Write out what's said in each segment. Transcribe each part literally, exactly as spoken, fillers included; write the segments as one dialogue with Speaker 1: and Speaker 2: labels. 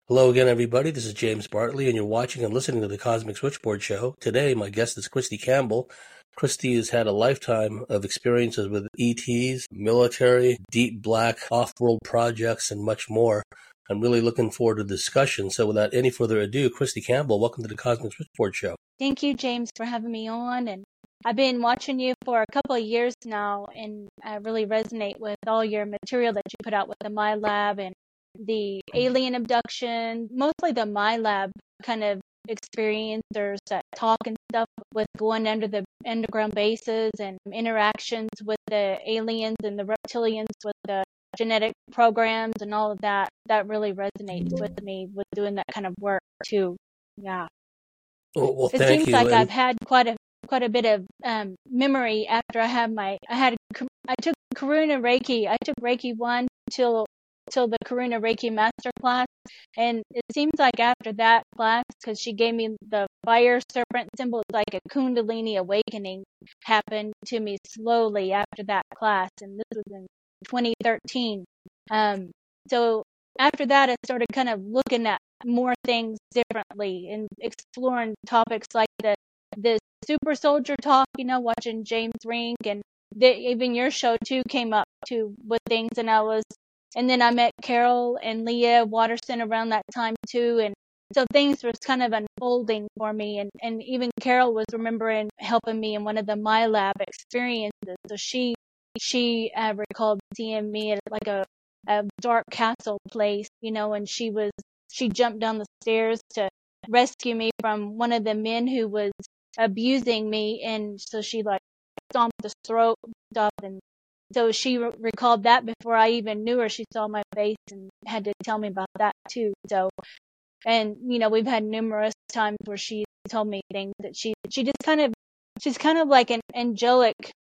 Speaker 1: Hello again, everybody. This is James Bartley, and you're watching and listening to the Cosmic Switchboard Show. Today, my guest is Christy Campbell. Christy has had a lifetime of experiences with E Ts, military, deep black, off-world projects, and much more. I'm really looking forward to the discussion. So without any further ado, Christy Campbell, welcome to the Cosmic Switchboard Show.
Speaker 2: Thank you, James, for having me on. And I've been watching you for a couple of years now, and I really resonate with all your material that you put out with the MyLab and the alien abduction, mostly the MyLab kind of experience. There's that talk and stuff with going under the underground bases and interactions with the aliens and the reptilians with the genetic programs and all of that. That really resonates with me with doing that kind of work too. Yeah.
Speaker 1: Well, well
Speaker 2: it
Speaker 1: thank
Speaker 2: seems
Speaker 1: you.
Speaker 2: like
Speaker 1: and...
Speaker 2: I've had quite a quite a bit of um, memory after I had my I had I took Karuna Reiki. I took Reiki one till till the Karuna Reiki master class, and it seems like after that class, because she gave me the fire serpent symbol, it's like a Kundalini awakening happened to me slowly after that class, and this was in twenty thirteen. Um, so after that, I started kind of looking at more things differently and exploring topics like the the super soldier talk, you know, watching James Rink, and the, even your show too came up too with things, and I was. And then I met Carol and Leah Watterson around that time too. And so things was kind of unfolding for me. And, and even Carol was remembering helping me in one of the MyLab experiences. So she, she uh, recalled seeing me at like a, a dark castle place, you know, and she was, she jumped down the stairs to rescue me from one of the men who was abusing me. And so she like stomped his throat and stuff, and so she re- recalled that before I even knew her. She saw my face and had to tell me about that too. So, and you know, we've had numerous times where she told me things that she she just kind of she's kind of like an angelic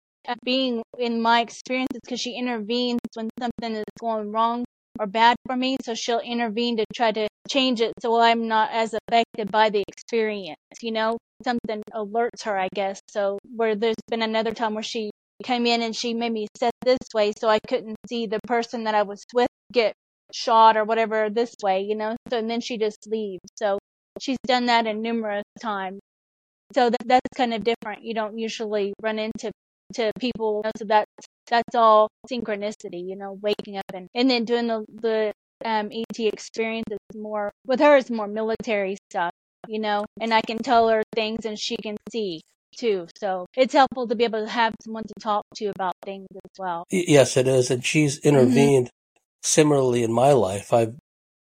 Speaker 2: being in my experiences, because she intervenes when something is going wrong or bad for me. So she'll intervene to try to change it so I'm not as affected by the experience. You know, something alerts her, I guess. So where there's been another time where she came in and she made me sit this way so I couldn't see the person that I was with get shot or whatever this way, you know. So and then she just leaves. So she's done that in numerous times. So that, that's kind of different. You don't usually run into to people, you know, so that's that's all synchronicity, you know, waking up and, and then doing the the um, E T experience is more with her. It's more military stuff, you know, and I can tell her things and she can see too. So it's helpful to be able to have someone to talk to about things as well.
Speaker 1: Yes, it is. And she's intervened mm-hmm. similarly in my life. I've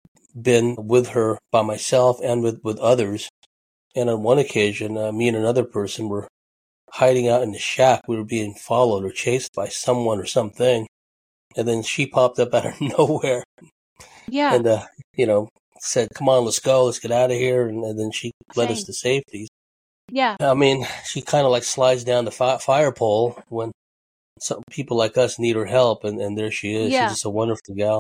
Speaker 1: been with her by myself and with, with others. And on one occasion, uh, me and another person were hiding out in the shack. We were being followed or chased by someone or something. And then she popped up out of nowhere.
Speaker 2: Yeah.
Speaker 1: And, uh, you know, said, come on, let's go. Let's get out of here. And, and then she led
Speaker 2: Same.
Speaker 1: us to safety.
Speaker 2: Yeah.
Speaker 1: I mean, she kind of like slides down the fi- fire pole when some people like us need her help, and, and there she is.
Speaker 2: Yeah.
Speaker 1: She's just a wonderful gal.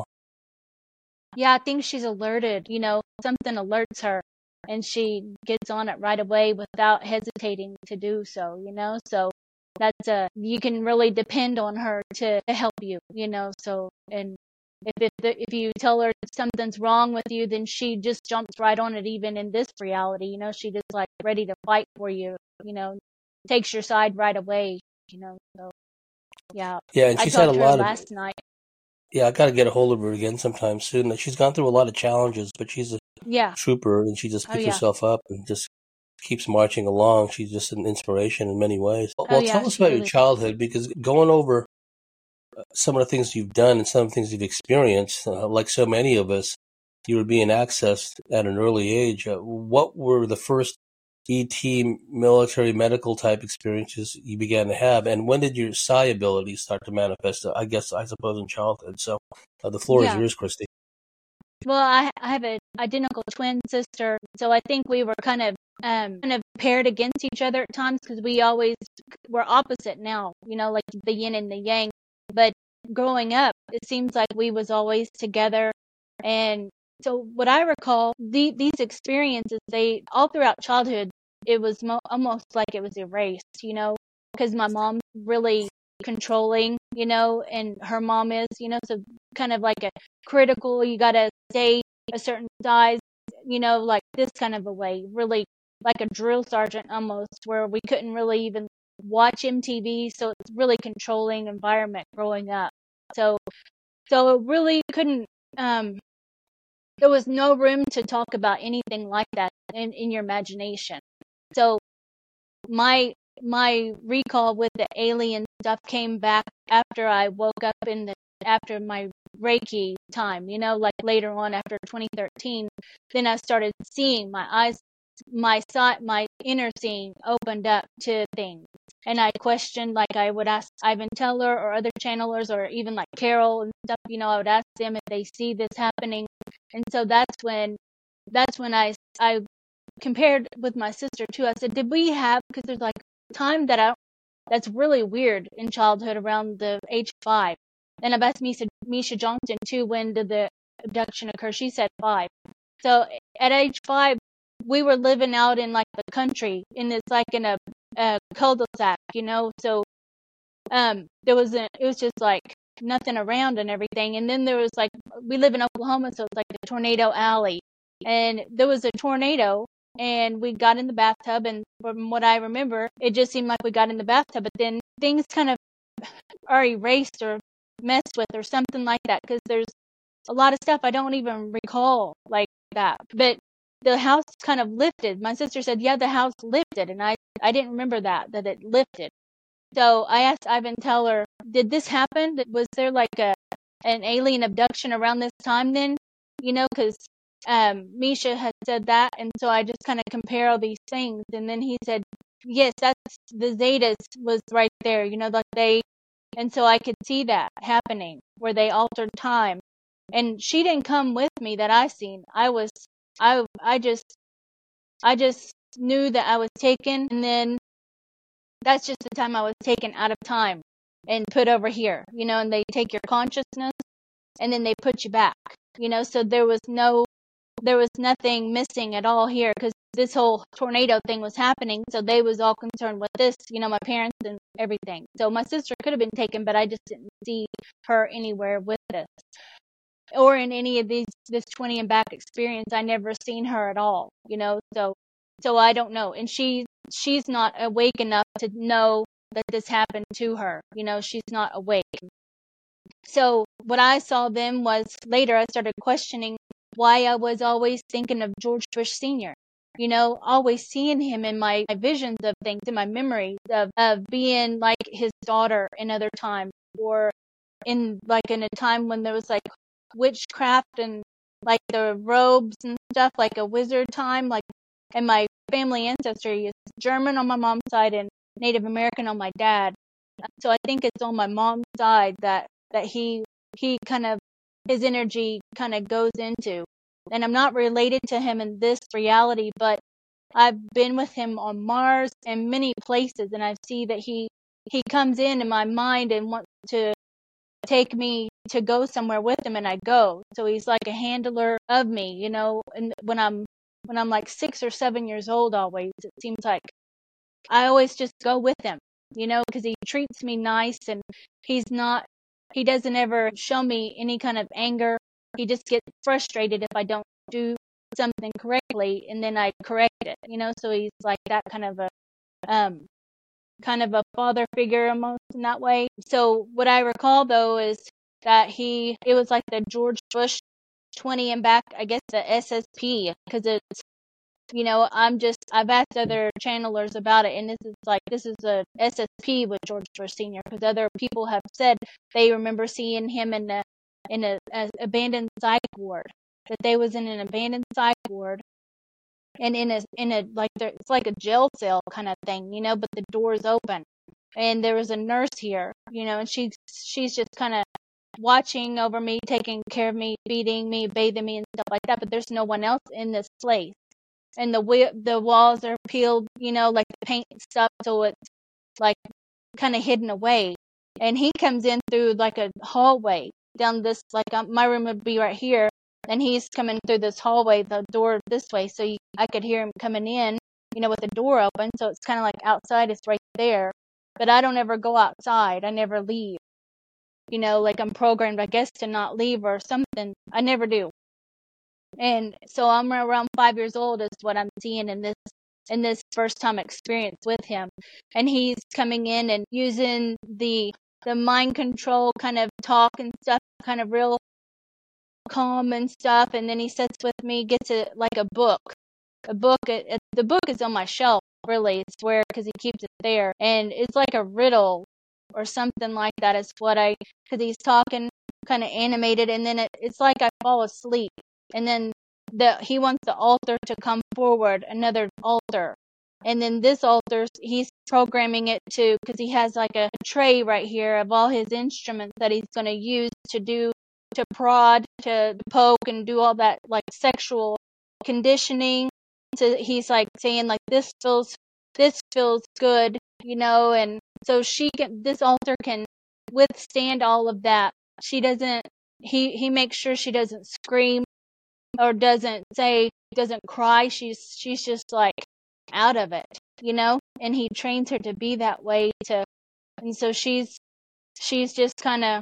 Speaker 2: Yeah, I think she's alerted, you know, something alerts her and she gets on it right away without hesitating to do so, you know. So that's a, you can really depend on her to, to help you, you know. So, and if if, the, if you tell her something's wrong with you, then she just jumps right on it. Even in this reality, you know, she just like ready to fight for you, you know, takes your side right away, you know. So yeah,
Speaker 1: yeah, and
Speaker 2: I
Speaker 1: she's
Speaker 2: talked
Speaker 1: had a
Speaker 2: to her
Speaker 1: lot
Speaker 2: last
Speaker 1: of.
Speaker 2: night.
Speaker 1: Yeah, I got to get a hold of her again sometime soon. She's gone through a lot of challenges, but she's a
Speaker 2: yeah.
Speaker 1: trooper, and she just picks
Speaker 2: oh, yeah.
Speaker 1: herself up and just keeps marching along. She's just an inspiration in many ways. Well,
Speaker 2: Oh, yeah,
Speaker 1: tell us about
Speaker 2: really
Speaker 1: your childhood, because going over some of the things you've done and some of the things you've experienced, uh, like so many of us, you were being accessed at an early age. Uh, what were the first E T military medical type experiences you began to have, and when did your psi abilities start to manifest? I guess, I suppose, in childhood. So uh, the floor
Speaker 2: yeah.
Speaker 1: is yours, Christy.
Speaker 2: Well, I, I have an identical twin sister, so I think we were kind of um, kind of paired against each other at times, because we always were opposite now, you know, like the yin and the yang. But growing up, it seems like we was always together. And so what I recall, the, these experiences, they all throughout childhood, it was mo- almost like it was erased, you know, because my mom's really controlling, you know, and her mom is, you know, so kind of like a critical, you got to stay a certain size, you know, like this kind of a way, really like a drill sergeant almost, where we couldn't really even watch M T V. So it's really controlling environment growing up. So, so it really couldn't, um, there was no room to talk about anything like that in, in your imagination. So my, my recall with the alien stuff came back after I woke up in the, after my Reiki time, you know, like later on after twenty thirteen, then I started seeing my eyes, my sight, my inner seeing opened up to things. And I questioned, like I would ask Ivan Teller or other channelers or even like Carol and stuff, you know, I would ask them if they see this happening. And so that's when, that's when I, I compared with my sister too. I said, did we have, because there's like time that I, that's really weird in childhood around the age five. And I've asked Misha, Misha Johnson too, when did the abduction occur? She said five. So at age five, we were living out in like the country, and it's like in a, a cul-de-sac, you know. So um, there was a, it was just like nothing around and everything. And then there was like, we live in Oklahoma, so it's like the tornado alley, and there was a tornado, and we got in the bathtub, and from what I remember, it just seemed like we got in the bathtub, but then things kind of are erased or messed with or something like that, because there's a lot of stuff I don't even recall like that. But the house kind of lifted. My sister said, yeah, the house lifted, and I, I didn't remember that, that it lifted. So I asked Ivan Teller, did this happen? Was there like a an alien abduction around this time then? You know, because um, Misha had said that, and so I just kind of compare all these things, and then he said, yes, that's the Zetas was right there, you know, like they, and so I could see that happening where they altered time. And she didn't come with me that I seen. I was, I, I just, I just knew that I was taken, and then that's just the time I was taken out of time and put over here, you know, and they take your consciousness and then they put you back, you know, so there was no, there was nothing missing at all here, because this whole tornado thing was happening. So they was all concerned with this, you know, my parents and everything. So my sister could have been taken, but I just didn't see her anywhere with this. Or in any of these, this twenty and back experience, I never seen her at all, you know, so, so I don't know. And she, she's not awake enough to know that this happened to her, you know, she's not awake. So what I saw then was later I started questioning why I was always thinking of George Bush Senior, you know, always seeing him in my, my visions of things, in my memories of, of being like his daughter in other times, or in like in a time when there was like witchcraft and like the robes and stuff, like a wizard time, like, and my family ancestry is German on my mom's side and Native American on my dad. So I think it's on my mom's side that, that he, he kind of, his energy kind of goes into, and I'm not related to him in this reality, but I've been with him on Mars and many places, and I see that he, he comes in in my mind and wants to take me to go somewhere with him, and I go. So he's like a handler of me, you know, and when I'm, when I'm like six or seven years old, always, it seems like I always just go with him, you know, because he treats me nice, and he's not, he doesn't ever show me any kind of anger. He just gets frustrated if I don't do something correctly, and then I correct it, you know, so he's like that kind of a, um, kind of a father figure almost in that way. So what I recall though is that he, it was like the George Bush twenty and back, I guess the S S P, because it's, you know, I'm just, I've asked other channelers about it, and this is like, this is a S S P with George Bush Senior, because other people have said they remember seeing him in a, in a, a abandoned psych ward, that they was in an abandoned psych ward, and in a, in a, like, there, it's like a jail cell kind of thing, you know, but the door's open, and there was a nurse here, you know, and she's, she's just kind of watching over me, taking care of me, feeding me, bathing me and stuff like that, but there's no one else in this place. And the the walls are peeled, you know, like the paint and stuff, so it's like kind of hidden away. And he comes in through like a hallway down this, like um, my room would be right here, and he's coming through this hallway, the door this way, so you, I could hear him coming in, you know, with the door open. So it's kind of like outside, it's right there, but I don't ever go outside. I never leave, you know, like I'm programmed, I guess, to not leave or something. I never do. And so I'm around five years old is what I'm seeing in this in this first time experience with him. And he's coming in and using the the mind control kind of talk and stuff, kind of real calm and stuff. And then he sits with me, gets a like a book, a book. It, it, the book is on my shelf, really. It's where because he keeps it there, and it's like a riddle or something like that. Is what I because he's talking kind of animated, and then it, it's like I fall asleep, and then the he wants the altar to come forward, another altar. And then this altar, he's programming it to, because he has like a tray right here of all his instruments that he's going to use to do, to prod, to poke, and do all that like sexual conditioning. So he's like saying like this feels, this feels good, you know, and so she can, this altar can withstand all of that. She doesn't, he, he makes sure she doesn't scream or doesn't say, doesn't cry. She's, she's just like out of it, you know, and he trains her to be that way to, and so she's, she's just kind of,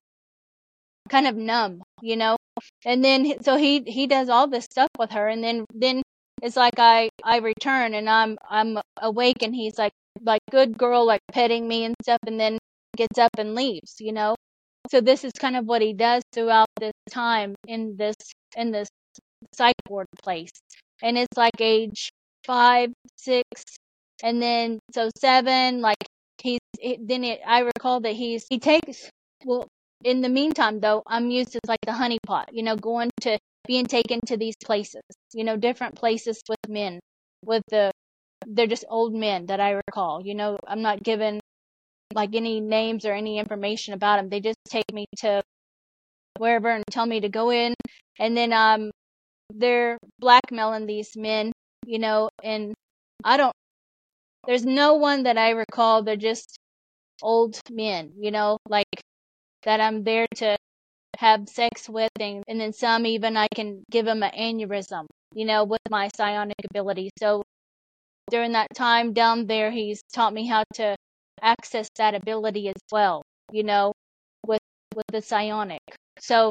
Speaker 2: kind of numb, you know, and then, so he, he does all this stuff with her. And then, then it's like I, I return and I'm, I'm awake and he's like, like good girl, like petting me and stuff. And then gets up and leaves, you know. So this is kind of what he does throughout this time in this, in this psych ward place. And it's like age five, six, and then so seven, like he's, then it, I recall that he's, he takes, well, in the meantime though, I'm used to like the honeypot, you know, going to, being taken to these places, you know, different places with men, with the, they're just old men that I recall, you know, I'm not given like any names or any information about them. They just take me to wherever and tell me to go in. And then, um, they're blackmailing these men, you know, and I don't, there's no one that I recall. They're just old men, you know, like that I'm there to have sex with. And, and then some even I can give them an aneurysm, you know, with my psionic ability. So during that time down there, he's taught me how to access that ability as well, you know, with, with the psionic. So,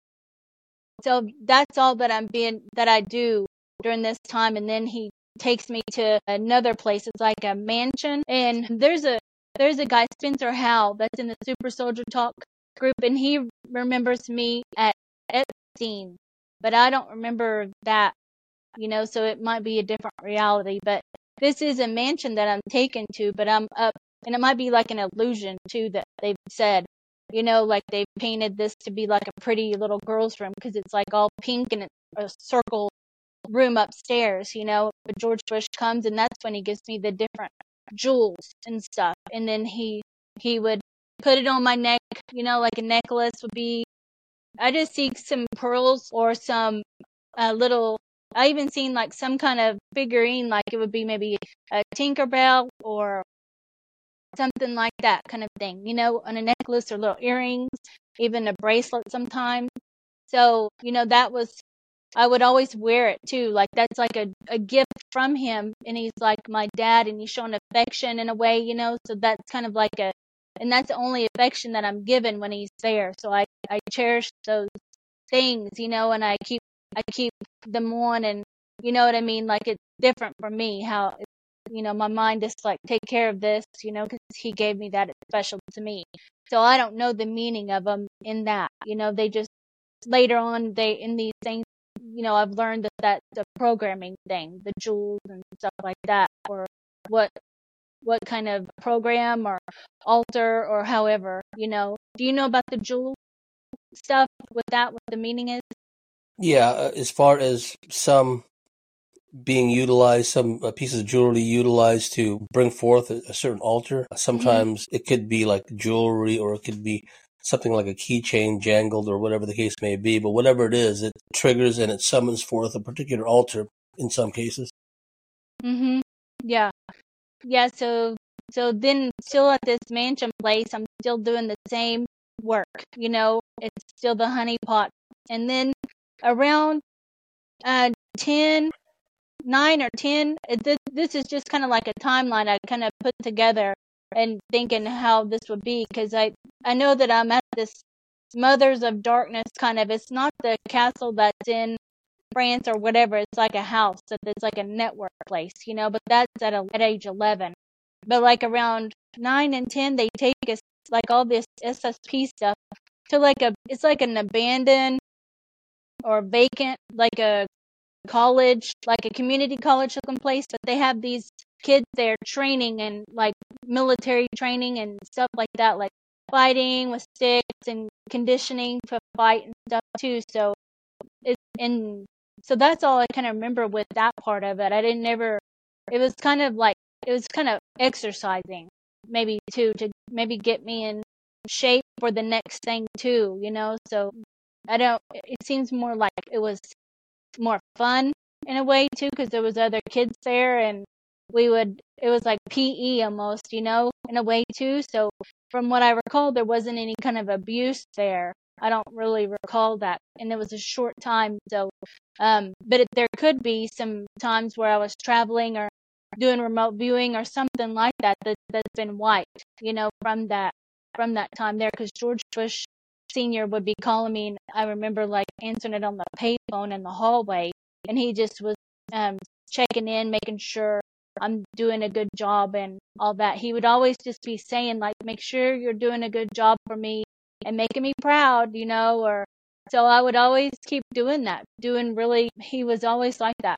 Speaker 2: so that's all that I'm being, that I do during this time. And then he takes me to another place. It's like a mansion. And there's a, there's a guy, Spencer Howell, that's in the Super Soldier Talk group. And he remembers me at Epstein, but I don't remember that, you know, so it might be a different reality. But this is a mansion that I'm taken to, but I'm up, and it might be like an illusion too that they've said, you know, like they've painted this to be like a pretty little girl's room because it's like all pink and it's a circle room upstairs, you know. But George Bush comes and that's when he gives me the different jewels and stuff. And then he, he would put it on my neck, you know, like a necklace would be, I just see some pearls or some uh, little, I even seen like some kind of figurine, like it would be maybe a Tinkerbell or something like that kind of thing, you know, on a necklace or little earrings, even a bracelet sometimes. So, you know, that was, I would always wear it too. Like that's like a, a gift from him. And he's like my dad and he's showing affection in a way, you know, so that's kind of like a, and that's the only affection that I'm given when he's there. So I, I cherish those things, you know, and I keep, I keep them on and you know what I mean? Like it's different for me how, you know, my mind is like, take care of this, you know, because he gave me that. It's special to me. So I don't know the meaning of them in that, you know, they just later on, they, in these things, you know, I've learned that that's the programming thing, the jewels and stuff like that, or what, what kind of program or altar or however, you know. Do you know about the jewel stuff with that, what the meaning is?
Speaker 1: Yeah, uh, as far as some being utilized, some uh, pieces of jewelry utilized to bring forth a, a certain altar. Sometimes mm-hmm. it could be like jewelry or it could be something like a keychain jangled or whatever the case may be. But whatever it is, it triggers and it summons forth a particular altar in some cases.
Speaker 2: Mm-hmm. Yeah. Yeah, so so then still at this mansion place, I'm still doing the same work, you know, it's still the honey pot. And then around uh ten, nine or ten, this, this is just kind of like a timeline I kind of put together and thinking how this would be, because I, I know that I'm at this Mothers of Darkness kind of, it's not the castle that's in France or whatever. It's like a house. So it's like a network place, you know, but that's at, a, at age eleven. But like around nine and ten, they take us like all this S S P stuff to like a, it's like an abandoned or vacant, like a college, like a community college looking place, but they have these kids there training and like military training and stuff like that, like fighting with sticks and conditioning to fight and stuff too. So it, and so that's all I kind of remember with that part of it. I didn't never, it was kind of like, it was kind of exercising maybe too, to maybe get me in shape for the next thing too, you know? So I don't, it seems more like it was more fun in a way too, because there was other kids there and we would, it was like P E almost, you know, in a way too. So from what I recall, there wasn't any kind of abuse there. I don't really recall that, and it was a short time. So, um, but it, there could be some times where I was traveling or doing remote viewing or something like that, that that's been wiped, you know, from that from that time there, because George Bush Senior would be calling me, and I remember like answering it on the payphone in the hallway, and he just was um, checking in, making sure I'm doing a good job and all that. He would always just be saying like, make sure you're doing a good job for me and making me proud, you know, or so I would always keep doing that, doing really, he was always like that.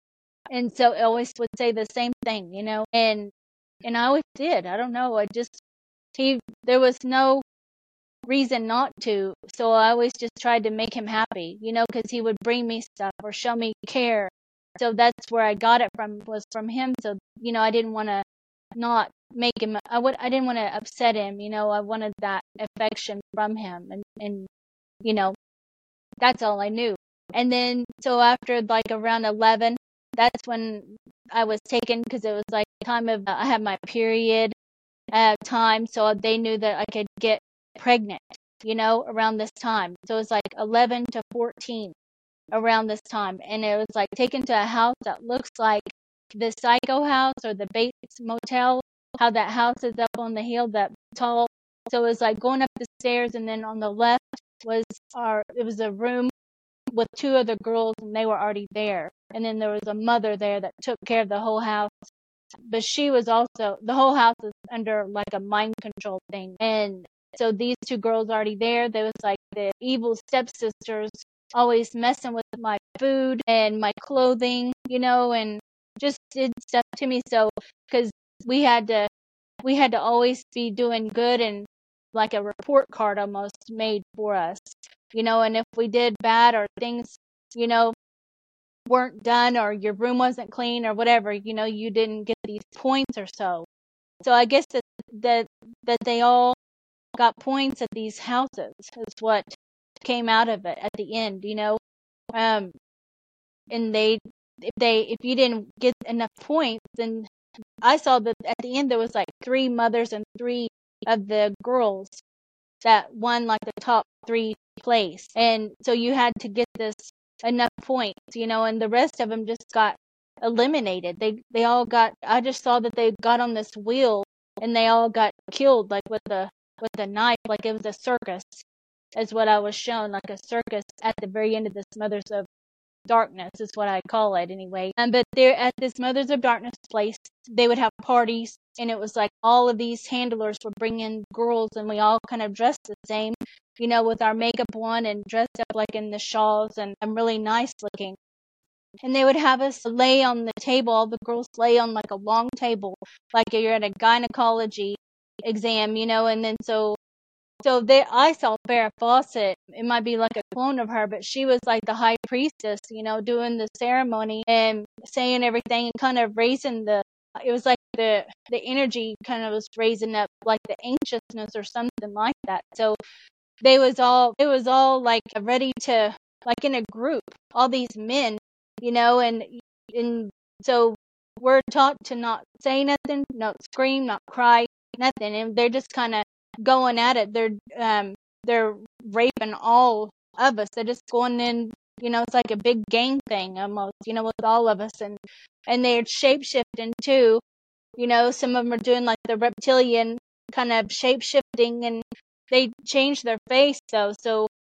Speaker 2: And so I always would say the same thing, you know, and, and I always did. I don't know. I just, he, there was no reason not to. So I always just tried to make him happy, you know, because he would bring me stuff or show me care. So that's where I got it from, was from him. So, you know, I didn't want to not make him, I would, I didn't want to upset him, you know, I wanted that affection from him. And, and, you know, that's all I knew. And then, so after like around eleven, that's when I was taken, because it was like time of, uh, I had my period uh, time. So they knew that I could get pregnant, you know, around this time. So it was like eleven to fourteen around this time. And it was like taken to a house that looks like the Psycho house or the Bates Motel, how that house is up on the hill, that tall. So it was like going up the stairs, and then on the left was our, it was a room with two other girls, and they were already there. And then there was a mother there that took care of the whole house. But she was also, the whole house is under like a mind control thing. And so these two girls already there. There was like the evil stepsisters always messing with my food and my clothing, you know, and just did stuff to me. So, because we had to, we had to always be doing good, and like a report card almost made for us, you know, and if we did bad or things, you know, weren't done, or your room wasn't clean or whatever, you know, you didn't get these points or so. So I guess that that that they all got points at these houses is what came out of it at the end, you know. Um, and they, if they, if you didn't get enough points, then I saw that at the end there was like three mothers and three of the girls that won like the top three place, and so you had to get this enough points, you know, and the rest of them just got eliminated. They they all got. I just saw that they got on this wheel and they all got killed like with a with a knife, like it was a circus, is what I was shown, like a circus at the very end of this Mothers of Darkness is what I call it anyway. Um, but there at this Mothers of Darkness place, they would have parties, and it was like all of these handlers would bring in girls, and we all kind of dressed the same, you know, with our makeup on and dressed up like in the shawls, and I'm really nice looking. And they would have us lay on the table. All the girls lay on like a long table, like you're at a gynecology exam, you know. And then so, so they, I saw Farrah Fawcett. It might be like a clone of her, but she was like the high priestess, you know, doing the ceremony and saying everything and kind of raising the. It was like the the energy kind of was raising up, like the anxiousness or something like that. So they was all it was all like ready to, like in a group, all these men, you know, and and so we're taught to not say nothing, not scream, not cry, nothing, and they're just kind of going at it. They're um they're raping all of us. They're just going in, you know, it's like a big gang thing almost, you know, with all of us, and and they're shape shifting too. You know, some of them are doing like the reptilian kind of shape shifting, and they change their face though. So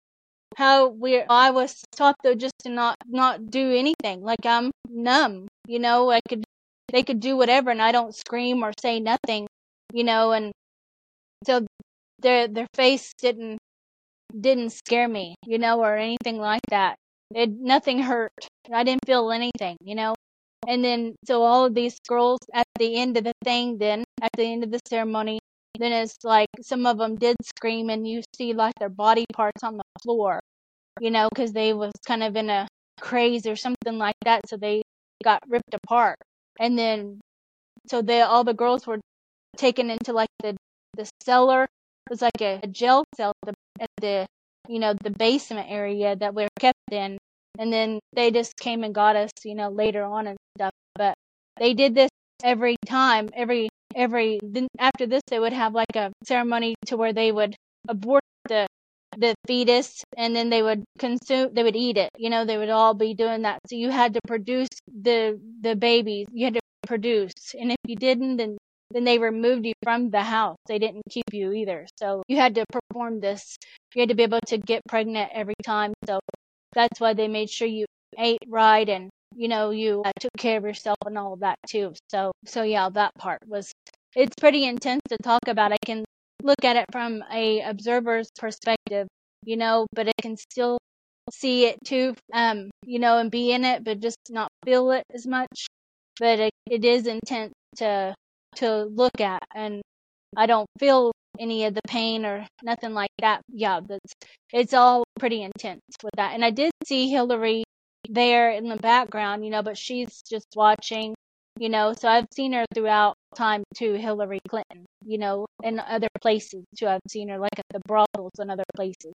Speaker 2: how we I was taught though just to not not do anything. Like I'm numb, you know. I could they could do whatever, and I don't scream or say nothing, you know. And so their their face didn't didn't scare me, you know, or anything like that. It nothing hurt. I didn't feel anything, you know. And then so all of these girls at the end of the thing, then at the end of the ceremony, then it's like some of them did scream, and you see like their body parts on the floor, you know, because they was kind of in a craze or something like that, so they got ripped apart. And then so they all the girls were taken into like the the cellar. It was like a, a jail cell at the, at the you know the basement area that we were kept in. And then they just came and got us, you know, later on and stuff. But they did this every time, every every. Then after this, they would have like a ceremony to where they would abort the the fetus, and then they would consume, they would eat it. You know, they would all be doing that. So you had to produce the the babies. You had to produce, and if you didn't, then then they removed you from the house. They didn't keep you either. So you had to perform this. You had to be able to get pregnant every time. So that's why they made sure you ate right, and you know you uh, took care of yourself and all of that too. So so yeah, that part was, it's pretty intense to talk about. I can look at it from a observer's perspective, you know, but I can still see it too, um, you know, and be in it, but just not feel it as much. But it, it is intense to to look at, and I don't feel any of the pain or nothing like that. Yeah, that's it's all pretty intense with that. And I did see Hillary there in the background, you know, but she's just watching, you know, so I've seen her throughout time too, Hillary Clinton, you know, in other places too. I've seen her like at the brothels and other places.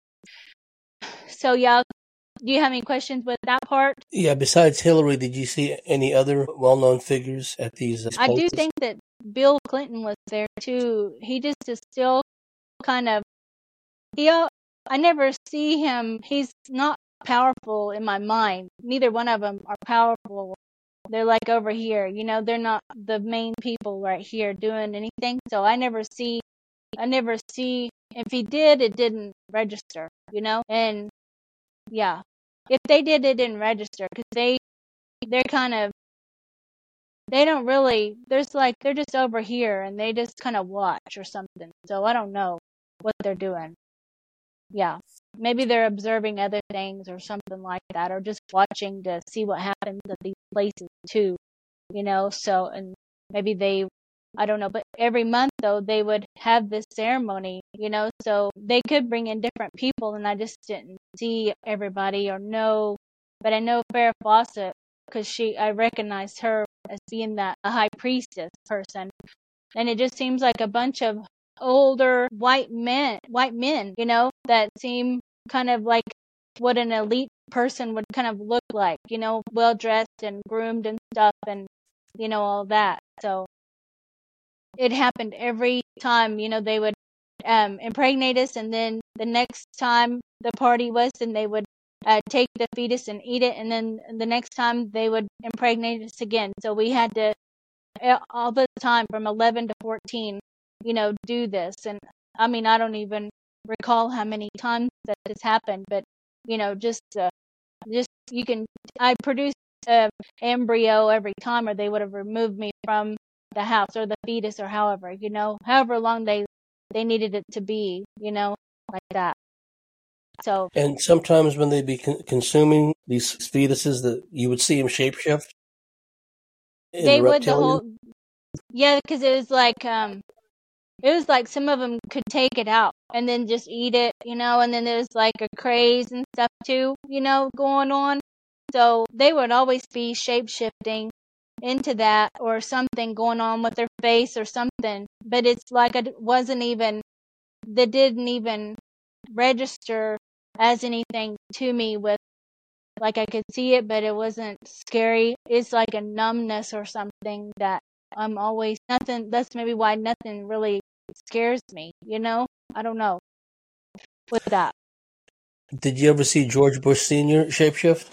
Speaker 2: So yeah, do you have any questions with that part?
Speaker 1: Yeah, besides Hillary, did you see any other well-known figures at these uh,
Speaker 2: I do
Speaker 1: places?
Speaker 2: think that Bill Clinton was there too. He just is still kind of, he, I never see him, he's not powerful in my mind. Neither one of them are powerful. They're like over here, you know, they're not the main people right here doing anything. So I never see, I never see, if he did, it didn't register, you know? And yeah, if they did, it didn't register because they, they're kind of, they don't really, there's like, they're just over here and they just kind of watch or something. So I don't know what they're doing. Yeah. Maybe they're observing other things or something like that, or just watching to see what happens at these places too, you know? So, and maybe they, I don't know, but every month though, they would have this ceremony, you know? So they could bring in different people, and I just didn't see everybody or know, but I know Farrah Fawcett because she, I recognized her as being that a high priestess person. And it just seems like a bunch of older white men, white men, you know, that seem kind of like what an elite person would kind of look like, you know, well dressed and groomed and stuff, and, you know, all that. So it happened every time, you know, they would um, impregnate us, and then the next time the party was, and they would uh, take the fetus and eat it, and then the next time they would impregnate us again. So we had to all the time from eleven to fourteen, you know, do this. And I mean, I don't even recall how many times that this happened, but you know, just uh, just you can, I produced an embryo every time, or they would have removed me from the house or the fetus, or however, you know, however long they they needed it to be, you know, like that. So,
Speaker 1: and sometimes when they'd be con- consuming these fetuses, that you would see them shapeshift in
Speaker 2: they
Speaker 1: the
Speaker 2: would the
Speaker 1: reptilian.
Speaker 2: whole, yeah, because it was like um it was like some of them could take it out and then just eat it, you know, and then there was like a craze and stuff too, you know, going on. So they would always be shape shifting into that, or something going on with their face or something. But it's like it wasn't even, they didn't even register as anything to me with, like I could see it, but it wasn't scary. It's like a numbness or something that I'm always, nothing, that's maybe why nothing really scares me, you know? I don't know with that.
Speaker 1: Did you ever see George Bush Senior shapeshift?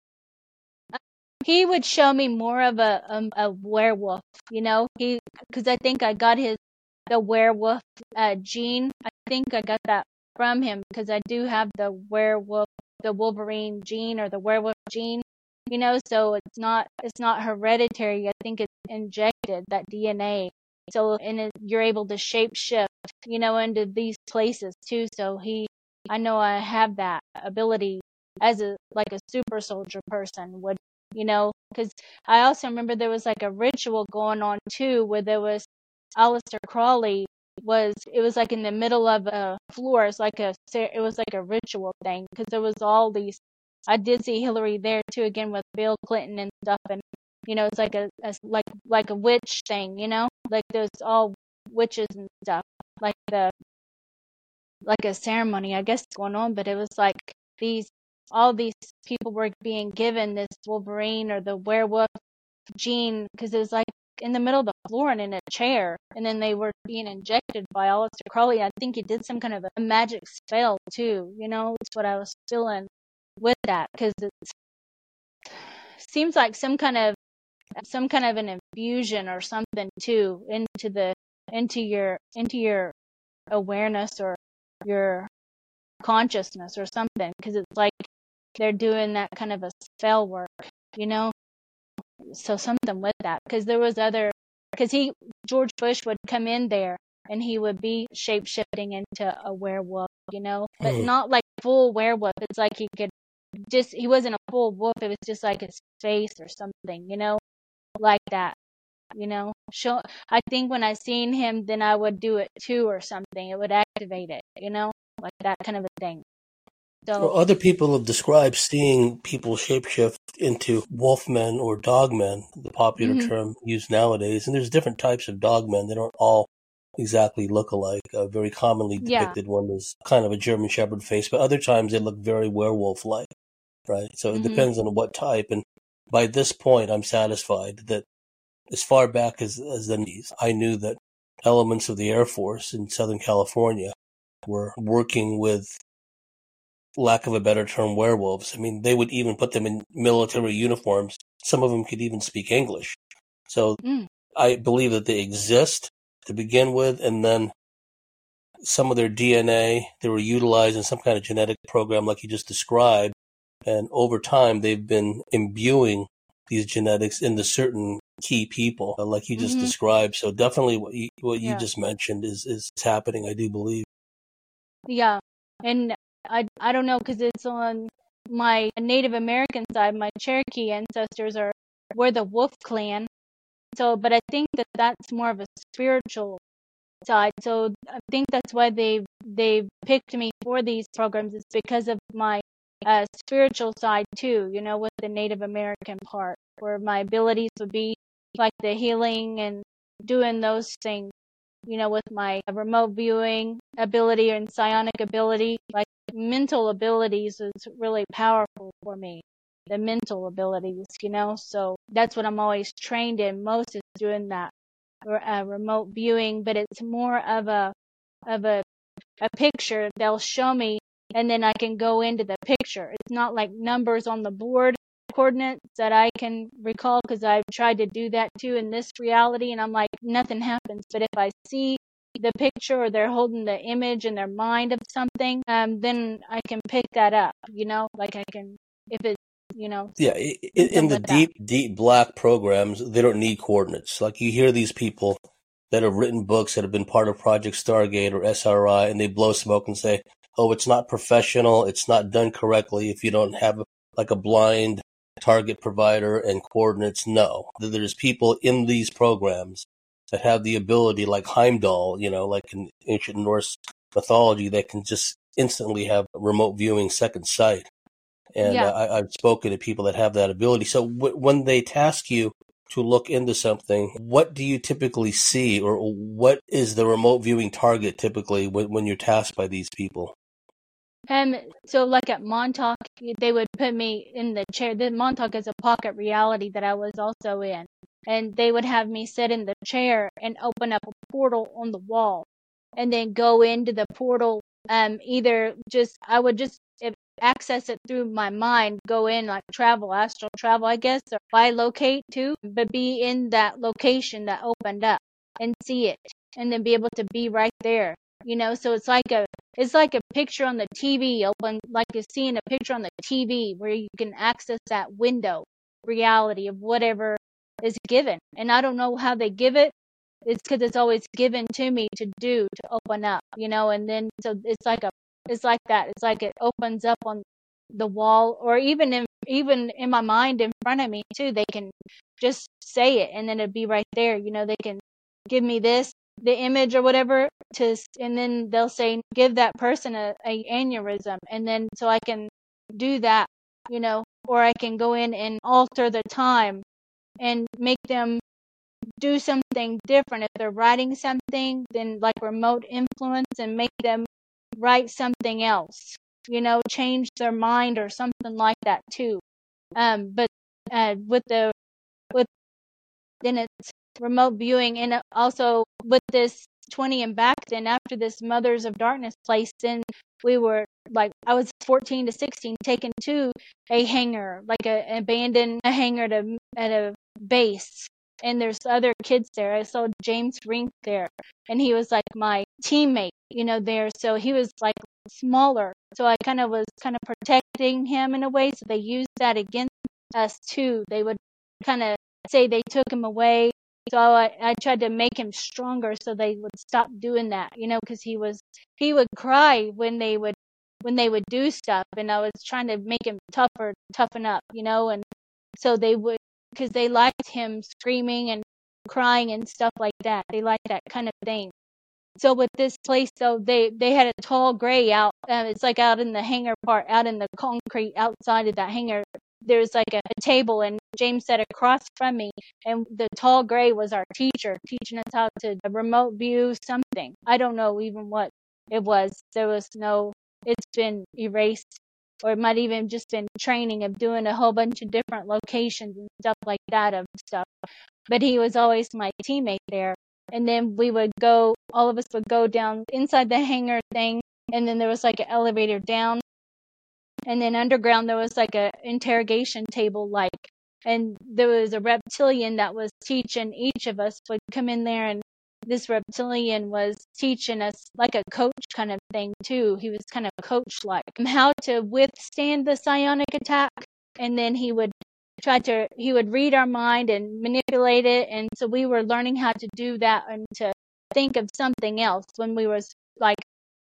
Speaker 2: He would show me more of a um, a werewolf, you know? He, because I think I got his, the werewolf uh, gene. I think I got that from him because I do have the werewolf, the Wolverine gene or the werewolf gene, you know, so it's not, it's not hereditary. I think it's injected, that D N A. So, and it, you're able to shape shift, you know, into these places too. So he, I know I have that ability as a, like a super soldier person would, you know, because I also remember there was like a ritual going on too where there was Aleister Crowley was, it was like in the middle of a floor. It's like a, it was like a ritual thing because there was all these, I did see Hillary there too, again with Bill Clinton and stuff. And, you know, it's like a, a like, like a witch thing, you know, like there's all witches and stuff, like the, like a ceremony, I guess, going on, but it was like these, all these people were being given this Wolverine or the werewolf gene because it was like in the middle of the floor and in a chair, and then they were being injected by Aleister Crowley. I think he did some kind of a magic spell too, you know, it's what I was feeling with that because it seems like some kind of some kind of an infusion or something too into the into your into your awareness or your consciousness or something because it's like they're doing that kind of a spell work, you know, so something with that because there was other because he George Bush would come in there and he would be shape shifting into a werewolf, you know, but
Speaker 1: Hmm.
Speaker 2: not like full werewolf. It's like he could just, he wasn't a full wolf, it was just like his face or something, you know, like that, you know. Show, I think when I seen him, then I would do it too or something. It would activate it, you know, like that kind of a thing. So
Speaker 1: Well, other people have described seeing people shapeshift into wolfmen or dogmen, the popular
Speaker 2: mhm,
Speaker 1: term used nowadays. And there's different types of dogmen. They don't all exactly look alike. A very commonly
Speaker 2: yeah,
Speaker 1: depicted one is kind of a German Shepherd face, but other times they look very werewolf-like, right? So it
Speaker 2: mhm,
Speaker 1: depends on what type. And by this point, I'm satisfied that as far back as, as the nineties, I knew that elements of the Air Force in Southern California were working with, lack of a better term, werewolves. I mean, they would even put them in military uniforms. Some of them could even speak English. So
Speaker 2: mm,
Speaker 1: I believe that they exist to begin with, and then some of their D N A, they were utilized in some kind of genetic program like you just described, and over time they've been imbuing these genetics into certain key people, uh, like you just
Speaker 2: mhm,
Speaker 1: described. So definitely what you, what you
Speaker 2: yeah,
Speaker 1: just mentioned is, is happening, I do believe.
Speaker 2: yeah, and I I don't know because it's on my Native American side. My Cherokee ancestors are were the Wolf Clan. So, but I think that that's more of a spiritual side. So I think that's why they they picked me for these programs. It's because of my uh, spiritual side too. You know, with the Native American part, where my abilities would be like the healing and doing those things. You know, with my remote viewing ability and psionic ability, like mental abilities is really powerful for me. The mental abilities, you know, so that's what I'm always trained in most is doing that uh, remote viewing, but it's more of a of a a picture they'll show me and then I can go into the picture. It's not like numbers on the board coordinates that I can recall because I've tried to do that too in this reality and I'm like nothing happens. But if I see the picture or they're holding the image in their mind of something, um, then I can pick that up, you know, like I can, if it's, you know,
Speaker 1: Yeah,
Speaker 2: so
Speaker 1: i- i- in
Speaker 2: something
Speaker 1: the
Speaker 2: with that.
Speaker 1: deep, deep black programs, they don't need coordinates. Like you hear these people that have written books that have been part of Project Stargate or S R I, and they blow smoke and say, "Oh, it's not professional. It's not done correctly if you don't have like a blind target provider and coordinates." No, there's people in these programs that have the ability, like Heimdall, you know, like in ancient Norse mythology, that can just instantly have remote viewing, second sight. And
Speaker 2: Yeah.
Speaker 1: uh, I, I've spoken to people that have that ability. So w- when they task you to look into something, what do you typically see, or what is the remote viewing target typically when, when you're tasked by these people?
Speaker 2: Um, so like at Montauk, they would put me in the chair. The Montauk is a pocket reality that I was also in. And they would have me sit in the chair and open up a portal on the wall and then go into the portal. Um, either just, I would just if, access it through my mind, go in like travel, astral travel, I guess, or bilocate too, but be in that location that opened up and see it and then be able to be right there you know, so it's like a, it's like a picture on the T V open, like you're seeing a picture on the T V where you can access that window reality of whatever is given. And I don't know how they give it. It's because it's always given to me to do, to open up, you know, and then, so it's like a, it's like that. It's like it opens up on the wall, or even in, even in my mind in front of me too. They can just say it and then it'd be right there. You know, they can give me this, the image or whatever to, and then they'll say, give that person a, a aneurysm. And then, so I can do that, you know, or I can go in and alter the time and make them do something different. If they're writing something, then like remote influence and make them write something else, you know, change their mind or something like that too. Um, but uh, with the, with, then it's remote viewing. And also with this twenty and back, then after this Mothers of Darkness place, then we were like, I was fourteen to sixteen, taken to a hangar, like a, an abandoned a hangar to, at a base. And there's other kids there. I saw James Rink there, and he was like my teammate, you know, there. So he was like smaller. So I kind of was kind of protecting him in a way. So they used that against us too. They would kind of say they took him away. So I, I tried to make him stronger so they would stop doing that, you know, because he was, he would cry when they would, when they would do stuff. And I was trying to make him tougher, toughen up, you know, and so they would, because they liked him screaming and crying and stuff like that. They liked that kind of thing. So with this place, though, they, they had a tall gray out. Uh, it's like out in the hangar part, out in the concrete outside of that hangar. There's like a, a table, and James sat across from me, and the tall gray was our teacher, teaching us how to remote view something. I don't know even what it was. There was no, it's been erased. Or it might even just been training of doing a whole bunch of different locations and stuff like that of stuff. But he was always my teammate there. And then we would go, all of us would go down inside the hangar thing. And then there was like an elevator down. And then underground, there was like a interrogation table like. And there was a reptilian that was teaching each of us, would come in there, and this reptilian was teaching us like a coach kind of thing too. He was kind of coach-like, how to withstand the psionic attack. And then he would try to, he would read our mind and manipulate it. And so we were learning how to do that and to think of something else when we was like,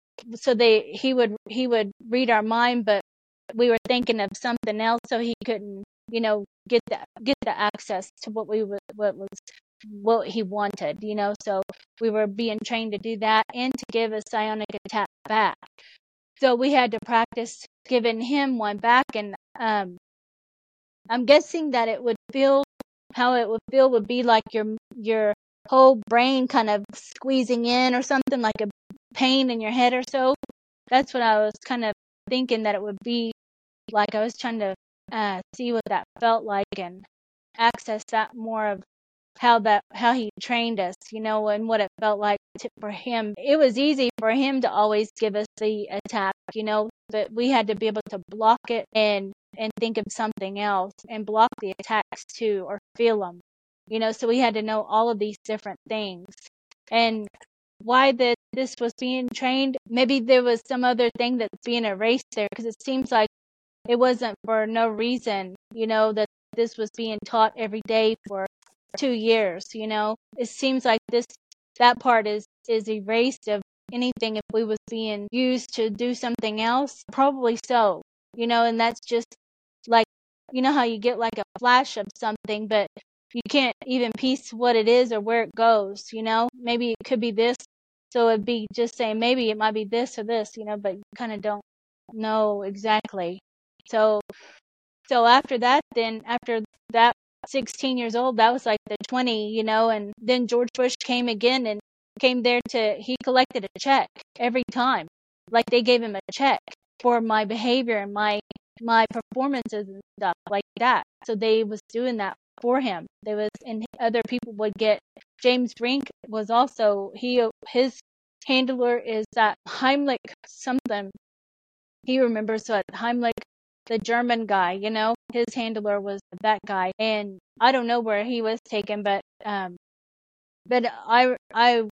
Speaker 2: so they, he would, he would read our mind, but we were thinking of something else, so he couldn't, you know, get the, get the access to what we, what was, what he wanted, you know. So we were being trained to do that and to give a psionic attack back. So we had to practice giving him one back. And um, I'm guessing that it would feel, how it would feel would be like your, your whole brain kind of squeezing in or something, like a pain in your head or so. That's what I was kind of thinking that it would be like. I was trying to uh, see what that felt like and access that more of how that, how he trained us, you know, and what it felt like to, for him. It was easy for him to always give us the attack, you know, but we had to be able to block it and, and think of something else and block the attacks too, or feel them, you know. So we had to know all of these different things. And why that this was being trained, maybe there was some other thing that's being erased there, because it seems like it wasn't for no reason, you know, that this was being taught every day for two years, you know. It seems like this, that part is, is erased of anything. If we was being used to do something else, probably so, you know. And that's just like, you know how you get like a flash of something, but you can't even piece what it is or where it goes, you know. Maybe it could be this, so it'd be just saying maybe it might be this or this, you know, but you kind of don't know exactly. So, so after that, then after that, sixteen years old, that was like the twenty, you know. And then George Bush came again and came there to, he collected a check every time. Like they gave him a check for my behavior and my, my performances and stuff like that. So they was doing that for him. There was, and other people would get, James Rink was also, he, his handler is that Heimlich something. He remembers that Heimlich, the German guy, you know, his handler was that guy. And I don't know where he was taken, but, um, but I, I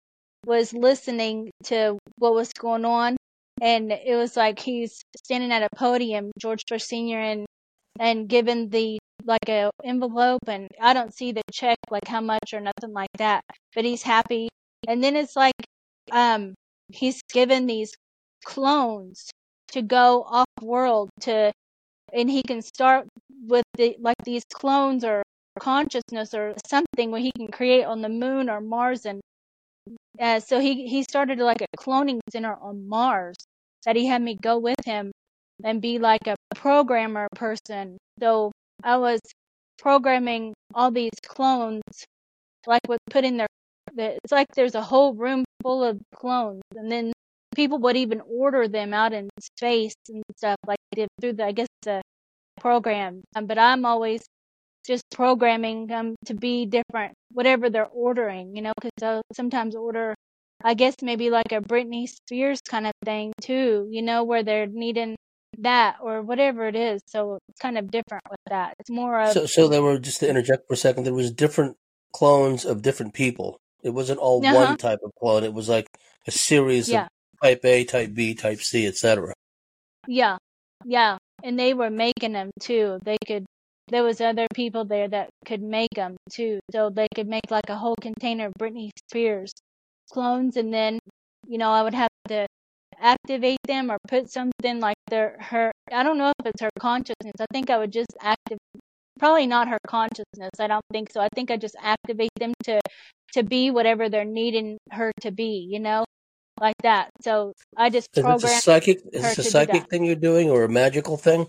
Speaker 2: was listening to what was going on, and it was like he's standing at a podium, George Bush Senior, and and given the like a envelope, and I don't see the check, like how much or nothing like that, but he's happy. And then it's like um he's given these clones to go off world to, and he can start with the like these clones or consciousness or something where he can create on the moon or Mars. And uh, so he he started like a cloning center on Mars that he had me go with him and be like a programmer person. So I was programming all these clones, like with putting their, the, it's like there's a whole room full of clones, and then people would even order them out in space and stuff like they did through the, I guess, the program. Um, but I'm always just programming them to be different, whatever they're ordering, you know, because they'll sometimes order, I guess, maybe like a Britney Spears kind of thing too, you know, where they're needing that or whatever it is. So it's kind of different with that. It's more of,
Speaker 1: So, so there were, just to interject for a second, there was different clones of different people. It wasn't all
Speaker 2: uh huh,
Speaker 1: one type of clone. It was like a series of
Speaker 2: yeah,
Speaker 1: type A, type B, type C, et cetera.
Speaker 2: yeah, yeah. And they were making them too. They could, there was other people there that could make them too. So they could make like a whole container of Britney Spears clones, and then, you know, I would have to activate them or put something like their her, I don't know if it's her consciousness. I think I would just activate, probably not her consciousness. I don't think so. I think I just activate them to to be whatever they're needing her to be, you know, like that. So I just
Speaker 1: Is this a
Speaker 2: program
Speaker 1: psychic? Is
Speaker 2: her
Speaker 1: this a
Speaker 2: to do that.
Speaker 1: psychic thing you're doing, or a magical thing?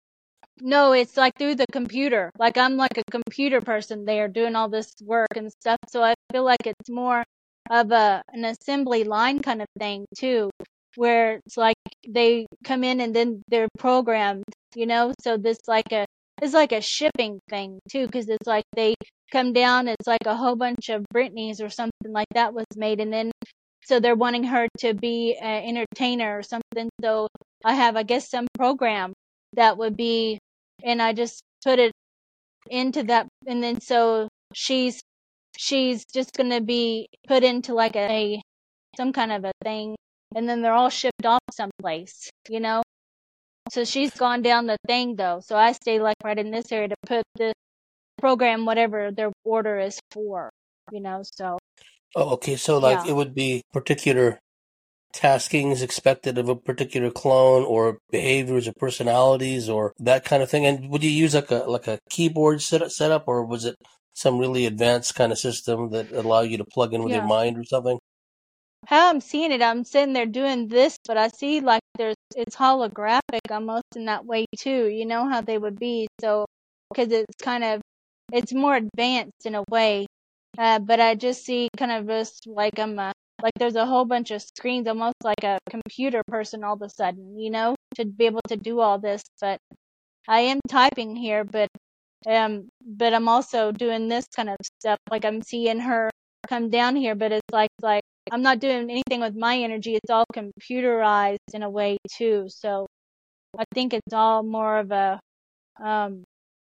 Speaker 2: No, it's like through the computer. Like I'm like a computer person there doing all this work and stuff. So I feel like it's more of a an assembly line kind of thing too, where it's like they come in and then they're programmed, you know. So this like a, it's like a shipping thing too, because it's like they come down. It's like a whole bunch of Britneys or something like that was made, and then so they're wanting her to be an entertainer or something. So I have, I guess, some program that would be, and I just put it into that, and then so she's she's just gonna be put into like a some kind of a thing, and then they're all shipped off someplace, you know. So she's gone down the thing though, so I stay like right in this area to put the program whatever their order is for, you know. So
Speaker 1: Oh, okay. So, like,
Speaker 2: yeah,
Speaker 1: it would be particular taskings expected of a particular clone, or behaviors or personalities, or that kind of thing. And would you use like a like a keyboard set setup, or was it some really advanced kind of system that allow you to plug in with your
Speaker 2: yeah.
Speaker 1: mind or something?
Speaker 2: How I'm seeing it, I'm sitting there doing this, but I see like there's, it's holographic almost in that way too. You know how they would be, so because it's kind of, it's more advanced in a way. Uh, but I just see kind of just like I'm a, like there's a whole bunch of screens, almost like a computer person all of a sudden, you know, to be able to do all this. But I am typing here, but um, but I'm also doing this kind of stuff. Like I'm seeing her come down here, but it's like like I'm not doing anything with my energy. It's all computerized in a way too. So I think it's all more of a um,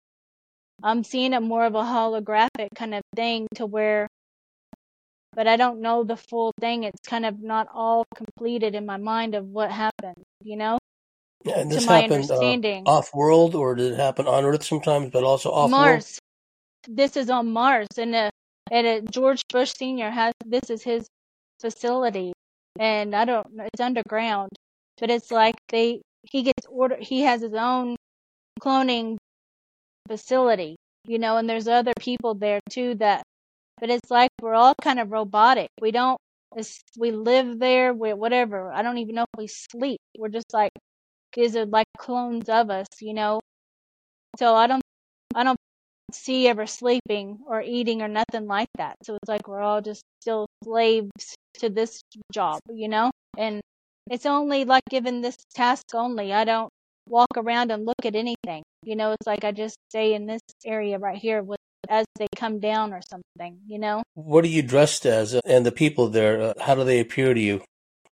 Speaker 2: I'm seeing it more of a holographic kind of thing to where, but I don't know the full thing. It's kind of not all completed in my mind of what happened, you know,
Speaker 1: Yeah, and
Speaker 2: to
Speaker 1: this
Speaker 2: my
Speaker 1: happened uh,
Speaker 2: understanding.
Speaker 1: off world, or did it happen on Earth sometimes, but also off world?
Speaker 2: Mars. This is on Mars, and uh, and uh, George Bush Senior has, this is his facility, and I don't know, it's underground, but it's like they, he gets order, he has his own cloning facility, you know, and there's other people there too that, but it's like we're all kind of robotic. We don't, it's, we live there, we whatever. I don't even know if we sleep. We're just like, these are like clones of us, you know. So I don't, I don't see ever sleeping or eating or nothing like that. So it's like we're all just still slaves to this job, you know? And it's only like given this task only. I don't walk around and look at anything. You know, it's like I just stay in this area right here with, as they come down or something, you know?
Speaker 1: What are you dressed as, uh, and the people there? Uh, how do they appear to you?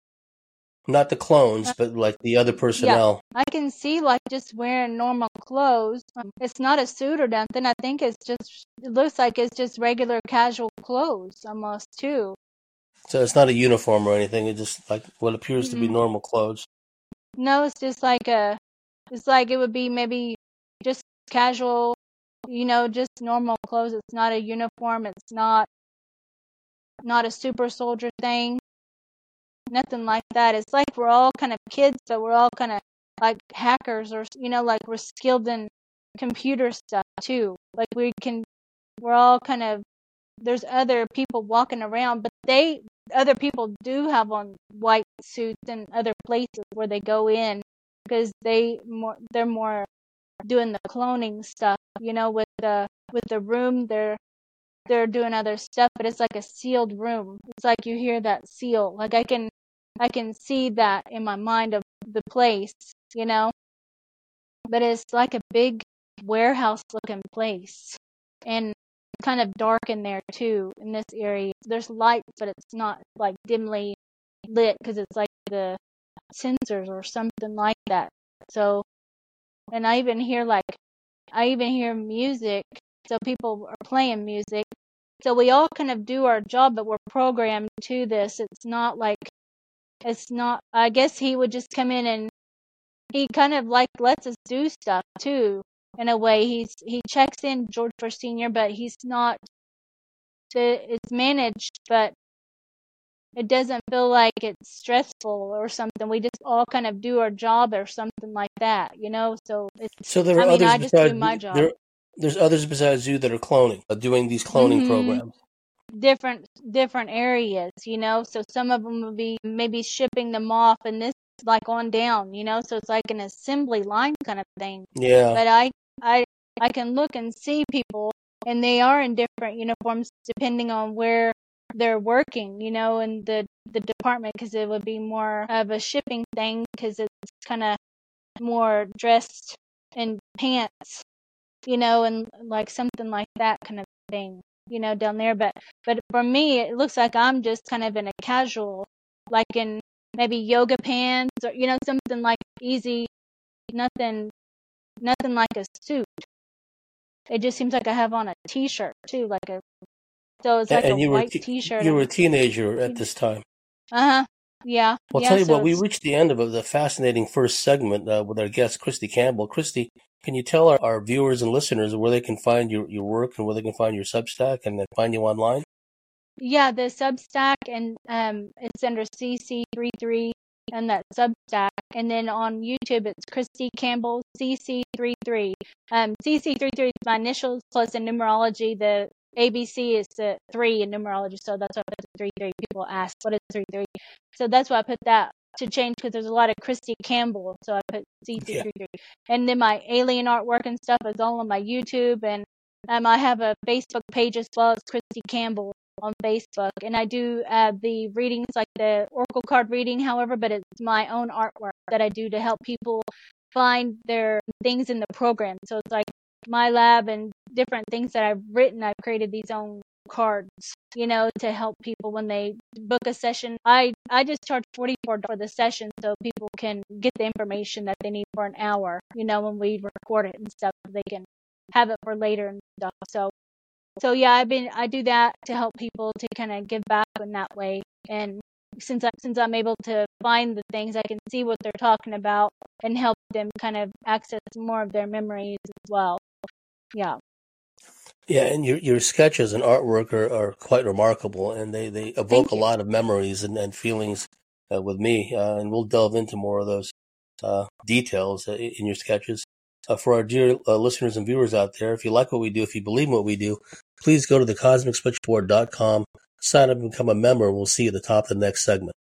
Speaker 1: Not the clones,
Speaker 2: Uh,
Speaker 1: but like the other
Speaker 2: yeah.
Speaker 1: personnel.
Speaker 2: I can see like just wearing normal clothes. Um, It's not a suit or nothing. I think it's just, it looks like it's just regular casual clothes almost too.
Speaker 1: So it's not a uniform or anything. It's just like what appears to be
Speaker 2: Mm-mm.
Speaker 1: normal clothes.
Speaker 2: No, it's just like a, it's like it would be maybe just casual, you know, just normal clothes. It's not a uniform. It's not not a super soldier thing. Nothing like that. It's like we're all kind of kids, but we're all kind of like hackers, or you know, like we're skilled in computer stuff too. Like we can, we're all kind of, there's other people walking around, but they, other people do have on white suits in other places where they go in because they more, they're more doing the cloning stuff, you know, with the with the room. They're they're doing other stuff, but it's like a sealed room. It's like you hear that seal. Like I can I can see that in my mind of the place, you know. But it's like a big warehouse looking place. And kind of dark in there too in this area. There's lights, but it's not like dimly lit because it's like the sensors or something like that. So, and I even hear like I even hear music. So people are playing music. So we all kind of do our job, but we're programmed to this. It's not like, it's not, I guess he would just come in and he kind of like lets us do stuff too. In a way, he's he checks in George Bush Senior, but he's not, it's managed, but it doesn't feel like it's stressful or something. We just all kind of do our job or something like that, you know? So it's,
Speaker 1: So there
Speaker 2: I
Speaker 1: are
Speaker 2: mean,
Speaker 1: others
Speaker 2: I just do
Speaker 1: besides
Speaker 2: my
Speaker 1: you-
Speaker 2: job.
Speaker 1: there. There's others besides you that are cloning, uh, doing these cloning
Speaker 2: hmm
Speaker 1: programs.
Speaker 2: Different, different areas, you know? So some of them will be maybe shipping them off and this like on down, you know? So it's like an assembly line kind of thing.
Speaker 1: Yeah.
Speaker 2: But I, I, I can look and see people and they are in different uniforms depending on where they're working, you know, in the the department, because it would be more of a shipping thing because it's kind of more dressed in pants, you know, and like something like that kind of thing, you know, down there. But but for me, it looks like I'm just kind of in a casual, like in maybe yoga pants or you know something like easy, nothing nothing like a suit. It just seems like I have on a t-shirt too, like a so it's like
Speaker 1: A-
Speaker 2: a
Speaker 1: And you were a
Speaker 2: white
Speaker 1: te-
Speaker 2: t-shirt
Speaker 1: you were
Speaker 2: and
Speaker 1: a teenager at this time.
Speaker 2: uh-huh. Yeah.
Speaker 1: Well, I'll
Speaker 2: Yeah,
Speaker 1: tell you
Speaker 2: so
Speaker 1: what, we
Speaker 2: it's
Speaker 1: reached the end of the fascinating first segment uh, with our guest, Christy Campbell. Christy, can you tell our, our viewers and listeners where they can find your, your work and where they can find your Substack and then find you online?
Speaker 2: yeah, the Substack and um it's under C C thirty-three and that Substack, and then on YouTube it's Christy Campbell C C thirty-three. Um C C thirty-three is my initials plus in numerology. The A B C is the three in numerology, so that's why I put the thirty-three. People ask what is thirty-three, so that's why I put that to change because there's a lot of Christy Campbell, so I put C C thirty-three. Yeah. And then my alien artwork and stuff is all on my YouTube, and um I have a Facebook page as well as Christy Campbell on Facebook, and I do uh, the readings like the oracle card reading, however, but it's my own artwork that I do to help people find their things in the program. So it's like my lab and different things that I've written. I've created these own cards, you know, to help people when they book a session. I I just charge forty-four dollars for the session so people can get the information that they need for an hour, you know, when we record it and stuff, they can have it for later and stuff. So So yeah, I've been I do that to help people to kind of give back in that way. And since I since I'm able to find the things, I can see what they're talking about and help them kind of access more of their memories as well. Yeah.
Speaker 1: Yeah, and your your sketches and artwork are, are quite remarkable, and they, they evoke
Speaker 2: Thank
Speaker 1: a
Speaker 2: you.
Speaker 1: lot of memories and, and feelings uh, with me, uh, and we'll delve into more of those uh, details uh, in your sketches. Uh, for our dear uh, listeners and viewers out there, if you like what we do, if you believe in what we do, please go to the cosmic switchboard dot com, sign up and become a member, and we'll see you at the top of the next segment.